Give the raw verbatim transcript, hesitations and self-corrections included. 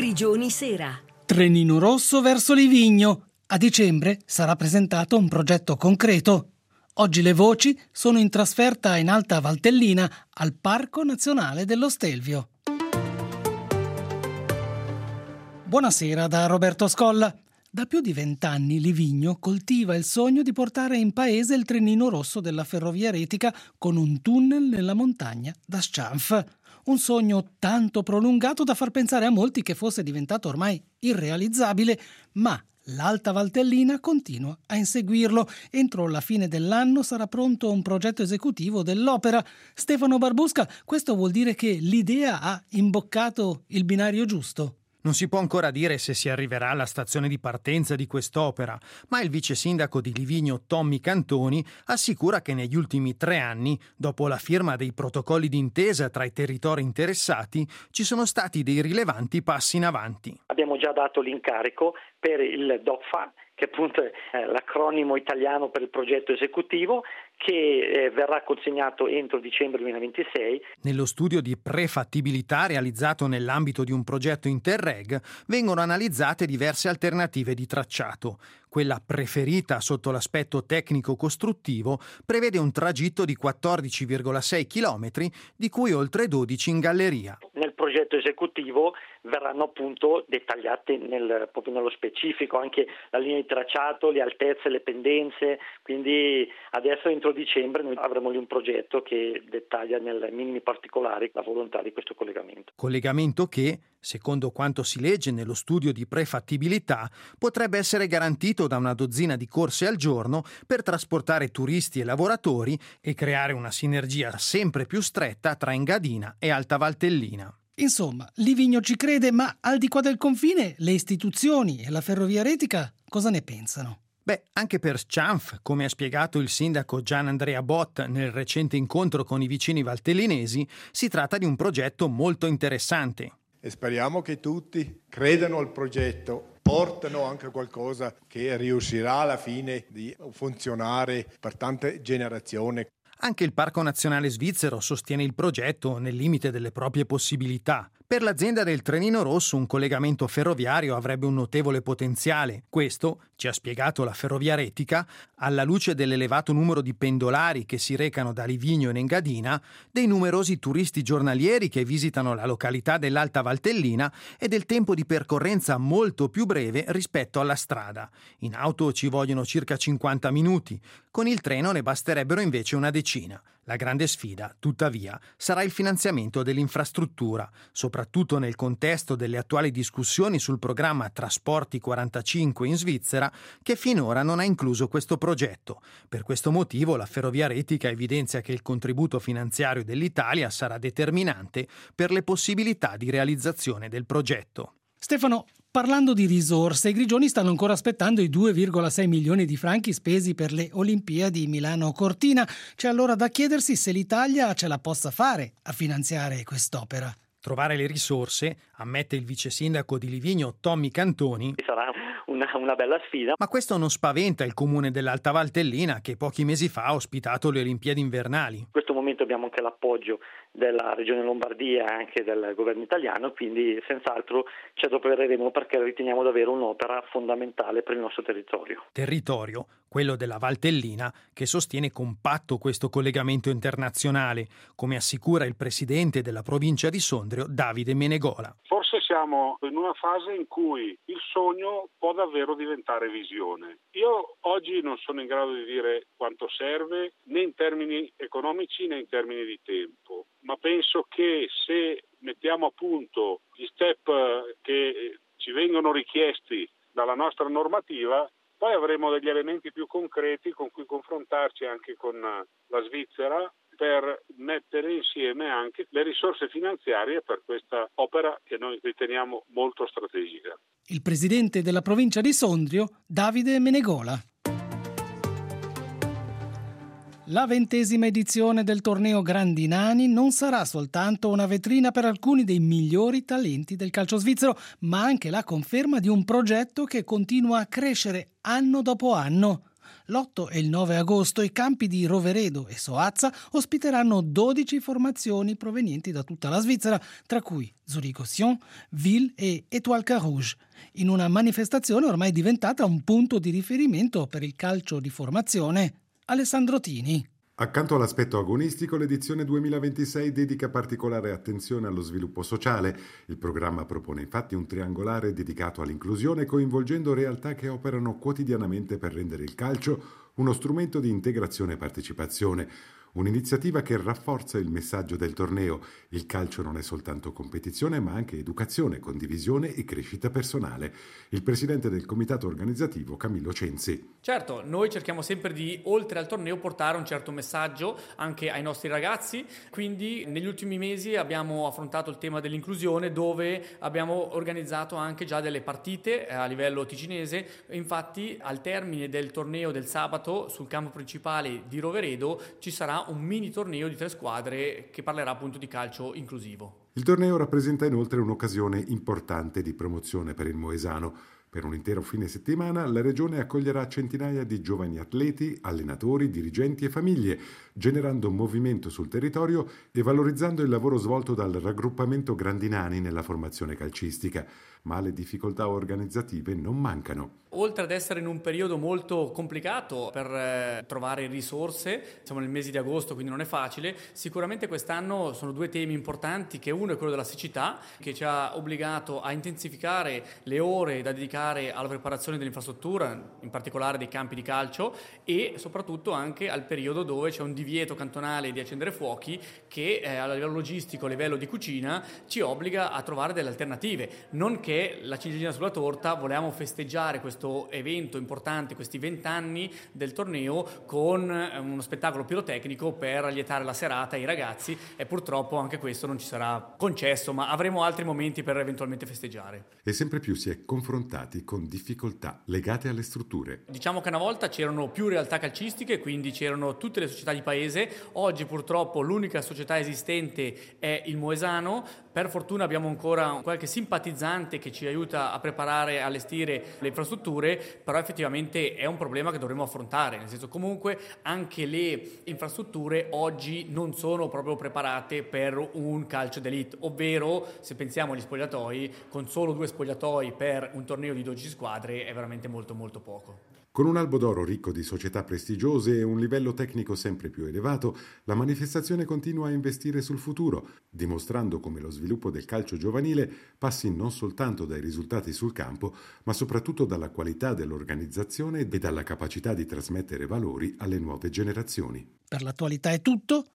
Grigioni Sera. Trenino rosso verso Livigno. A dicembre sarà presentato un progetto concreto. Oggi le voci sono in trasferta in Alta Valtellina al Parco Nazionale dello Stelvio. Buonasera da Roberto Scolla. Da più di vent'anni Livigno coltiva il sogno di portare in paese il trenino rosso della ferrovia retica con un tunnel nella montagna da Scianf. Un sogno tanto prolungato da far pensare a molti che fosse diventato ormai irrealizzabile, ma l'Alta Valtellina continua a inseguirlo. Entro la fine dell'anno sarà pronto un progetto esecutivo dell'opera. Stefano Barbusca, questo vuol dire che l'idea ha imboccato il binario giusto? Non si può ancora dire se si arriverà alla stazione di partenza di quest'opera, ma il vice sindaco di Livigno Tommy Cantoni assicura che negli ultimi tre anni, dopo la firma dei protocolli d'intesa tra i territori interessati, ci sono stati dei rilevanti passi in avanti. Abbiamo già dato l'incarico per il D O F A, che appunto è l'acronimo italiano per il progetto esecutivo, che eh, verrà consegnato entro dicembre duemilaventisei. Nello studio di prefattibilità realizzato nell'ambito di un progetto Interreg vengono analizzate diverse alternative di tracciato. Quella preferita sotto l'aspetto tecnico-costruttivo prevede un tragitto di quattordici virgola sei chilometri, di cui oltre dodici in galleria. Nel progetto esecutivo verranno appunto dettagliate nel, proprio nello specifico anche la linea di tracciato, le altezze, le pendenze, quindi adesso entro dicembre noi avremo lì un progetto che dettaglia nel minimi particolari la volontà di questo collegamento. Collegamento che, secondo quanto si legge nello studio di prefattibilità, potrebbe essere garantito da una dozzina di corse al giorno per trasportare turisti e lavoratori e creare una sinergia sempre più stretta tra Engadina e Alta Valtellina. Insomma, Livigno ci crede, ma al di qua del confine le istituzioni e la ferrovia retica cosa ne pensano? Beh, anche per Scianf, come ha spiegato il sindaco Gian Andrea Bott nel recente incontro con i vicini valtellinesi, si tratta di un progetto molto interessante. E speriamo che tutti credano al progetto, portano anche qualcosa che riuscirà alla fine di funzionare per tante generazioni. Anche il Parco Nazionale Svizzero sostiene il progetto nel limite delle proprie possibilità. Per l'azienda del Trenino Rosso un collegamento ferroviario avrebbe un notevole potenziale. Questo, ci ha spiegato la Ferrovia Retica, alla luce dell'elevato numero di pendolari che si recano da Livigno in Engadina, dei numerosi turisti giornalieri che visitano la località dell'Alta Valtellina e del tempo di percorrenza molto più breve rispetto alla strada. In auto ci vogliono circa cinquanta minuti, con il treno ne basterebbero invece una decina. La grande sfida, tuttavia, sarà il finanziamento dell'infrastruttura, soprattutto nel contesto delle attuali discussioni sul programma Trasporti quarantacinque in Svizzera, che finora non ha incluso questo progetto. Per questo motivo la Ferrovia Retica evidenzia che il contributo finanziario dell'Italia sarà determinante per le possibilità di realizzazione del progetto. Stefano, parlando di risorse, i grigioni stanno ancora aspettando i due virgola sei milioni di franchi spesi per le Olimpiadi Milano-Cortina. C'è allora da chiedersi se l'Italia ce la possa fare a finanziare quest'opera. Trovare le risorse, ammette il vice sindaco di Livigno Tommy Cantoni, sarà una, una bella sfida. Ma questo non spaventa il comune dell'Alta Valtellina che pochi mesi fa ha ospitato le Olimpiadi invernali. In questo momento abbiamo anche l'appoggio della Regione Lombardia e anche del governo italiano, quindi senz'altro ci adopereremo perché riteniamo davvero un'opera fondamentale per il nostro territorio. Territorio, quello della Valtellina, che sostiene compatto questo collegamento internazionale, come assicura il presidente della provincia di Sondrio, Davide Menegola. Forse siamo in una fase in cui il sogno può davvero diventare visione. Io oggi non sono in grado di dire quanto serve, né in termini economici né in termini di tempo, ma penso che se mettiamo a punto gli step che ci vengono richiesti dalla nostra normativa, poi avremo degli elementi più concreti con cui confrontarci anche con la Svizzera per mettere insieme anche le risorse finanziarie per questa opera che noi riteniamo molto strategica. Il presidente della provincia di Sondrio, Davide Menegola. La ventesima edizione del torneo Grandi Nani non sarà soltanto una vetrina per alcuni dei migliori talenti del calcio svizzero, ma anche la conferma di un progetto che continua a crescere anno dopo anno. L'otto e il nove agosto i campi di Roveredo e Soazza ospiteranno dodici formazioni provenienti da tutta la Svizzera, tra cui Zurigo-Sion, Ville e Étoile Carouge, in una manifestazione ormai diventata un punto di riferimento per il calcio di formazione. Alessandro Tini. Accanto all'aspetto agonistico, l'edizione duemilaventisei dedica particolare attenzione allo sviluppo sociale. Il programma propone infatti un triangolare dedicato all'inclusione, coinvolgendo realtà che operano quotidianamente per rendere il calcio uno strumento di integrazione e partecipazione. Un'iniziativa che rafforza il messaggio del torneo. Il calcio non è soltanto competizione, ma anche educazione, condivisione e crescita personale. Il presidente del comitato organizzativo, Camillo Censi. Certo, noi cerchiamo sempre di, oltre al torneo, portare un certo messaggio anche ai nostri ragazzi. Quindi negli ultimi mesi abbiamo affrontato il tema dell'inclusione, dove abbiamo organizzato anche già delle partite a livello ticinese. Infatti al termine del torneo del sabato sul campo principale di Roveredo ci sarà un mini torneo di tre squadre che parlerà appunto di calcio inclusivo. Il torneo rappresenta inoltre un'occasione importante di promozione per il Moesano. Per un intero fine settimana la regione accoglierà centinaia di giovani atleti, allenatori, dirigenti e famiglie, generando un movimento sul territorio e valorizzando il lavoro svolto dal raggruppamento Grandinani nella formazione calcistica. Ma le difficoltà organizzative non mancano. Oltre ad essere in un periodo molto complicato per eh, trovare risorse, siamo nel mese di agosto, quindi non è facile, sicuramente quest'anno sono due temi importanti, che uno è quello della siccità, che ci ha obbligato a intensificare le ore da dedicare alla preparazione dell'infrastruttura, in particolare dei campi di calcio, e soprattutto anche al periodo dove c'è un divieto cantonale di accendere fuochi che eh, a livello logistico, a livello di cucina, ci obbliga a trovare delle alternative. Non che la ciliegina sulla torta, volevamo festeggiare questo evento importante, questi vent'anni del torneo, con uno spettacolo pirotecnico per lietare la serata ai ragazzi, e purtroppo anche questo non ci sarà concesso, ma avremo altri momenti per eventualmente festeggiare. E sempre più si è confrontati con difficoltà legate alle strutture. Diciamo che una volta c'erano più realtà calcistiche, quindi c'erano tutte le società di paese. Oggi purtroppo l'unica società esistente è il Moesano. Per fortuna abbiamo ancora qualche simpatizzante che ci aiuta a preparare e allestire le infrastrutture, però effettivamente è un problema che dovremo affrontare, nel senso, comunque anche le infrastrutture oggi non sono proprio preparate per un calcio d'élite, ovvero se pensiamo agli spogliatoi, con solo due spogliatoi per un torneo di dodici squadre è veramente molto molto poco. Con un albo d'oro ricco di società prestigiose e un livello tecnico sempre più elevato, la manifestazione continua a investire sul futuro, dimostrando come lo sviluppo del calcio giovanile passi non soltanto dai risultati sul campo, ma soprattutto dalla qualità dell'organizzazione e dalla capacità di trasmettere valori alle nuove generazioni. Per l'attualità è tutto.